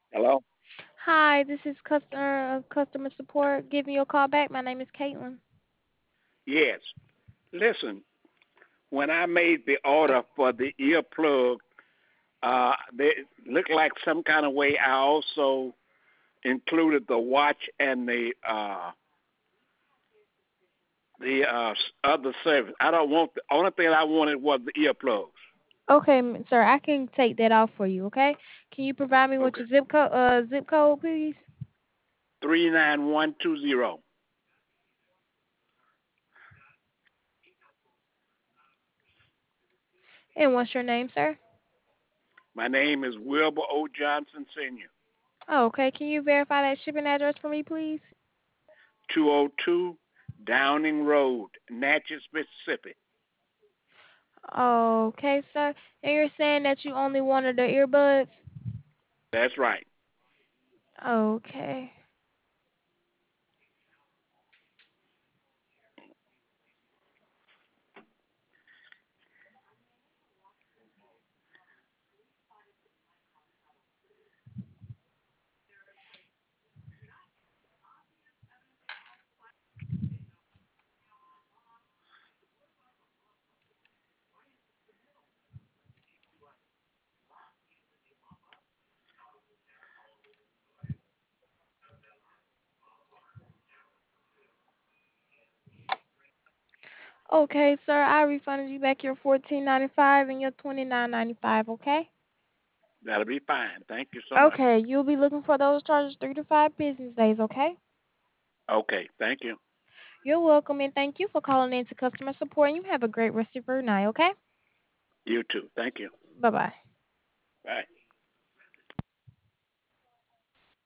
Hello? Hi, this is customer support. Giving you a call back. My name is Caitlin. Yes. Listen, when I made the order for the earplug, they looked like some kind of way I also included the watch and the other service. I don't want the only thing I wanted was the earplugs. Okay, sir, I can take that off for you. Okay, can you provide me with Okay. your zip code, please? 39120. And what's your name, sir? My name is Wilbur O. Johnson Sr. Oh, okay, can you verify that shipping address for me, please? 202 Downing Road, Natchez, Mississippi. Okay, sir. And you're saying that you only wanted the earbuds? That's right. Okay. Okay, sir. I refunded you back your 14.95 and your 29.95. Okay. That'll be fine. Thank you so much. Okay, you'll be looking for those charges 3 to 5 business days. Okay. Okay. Thank you. You're welcome, and thank you for calling in to customer support. You have a great rest of your night, okay? You too. Thank you. Bye-bye. Bye.